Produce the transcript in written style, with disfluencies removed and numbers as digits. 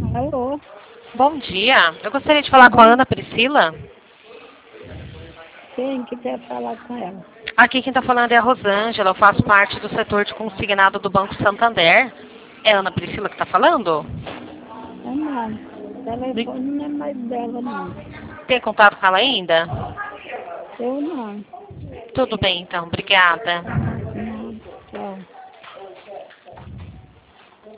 Alô? Bom dia. Eu gostaria de falar com a Bom, Ana Priscila. quem que quer falar com ela? Aqui quem está falando é a Rosângela. Eu faço parte do setor de consignado do Banco Santander. É a Ana Priscila que está falando? É não. O telefone não é mais dela, não. Tem contato com ela ainda? Eu não. Tudo bem, então. Obrigada.